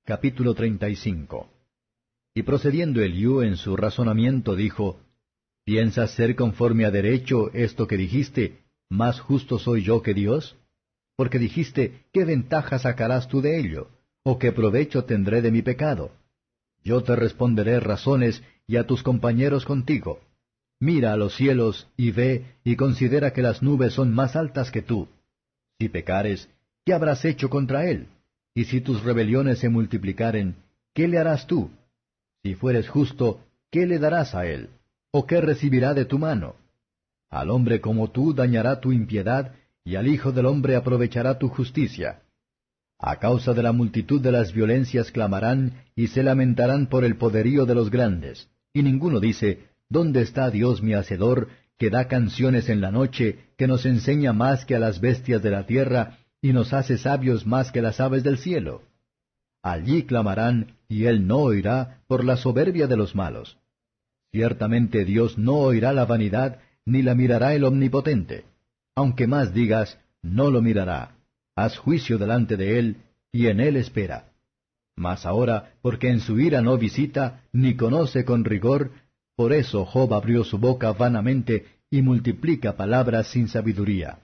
Capítulo 35. Y procediendo Eliú en su razonamiento dijo, ¿Piensas ser conforme a derecho esto que dijiste, más justo soy yo que Dios? Porque dijiste, ¿qué ventaja sacarás tú de ello? ¿O qué provecho tendré de mi pecado? Yo te responderé razones, y a tus compañeros contigo. Mira a los cielos, y ve, y considera que las nubes son más altas que tú. Si pecares, ¿qué habrás hecho contra él? Y si tus rebeliones se multiplicaren, ¿qué le harás tú? Si fueres justo, ¿qué le darás a él? ¿O qué recibirá de tu mano? Al hombre como tú dañará tu impiedad, y al Hijo del hombre aprovechará tu justicia. A causa de la multitud de las violencias clamarán, y se lamentarán por el poderío de los grandes. Y ninguno dice, ¿dónde está Dios mi Hacedor, que da canciones en la noche, que nos enseña más que a las bestias de la tierra, y nos hace sabios más que las aves del cielo? Allí clamarán, y él no oirá por la soberbia de los malos. Ciertamente Dios no oirá la vanidad, ni la mirará el Omnipotente. Aunque más digas, no lo mirará. Haz juicio delante de él, y en él espera. Mas ahora, porque en su ira no visita, ni conoce con rigor, por eso Job abrió su boca vanamente, y multiplica palabras sin sabiduría.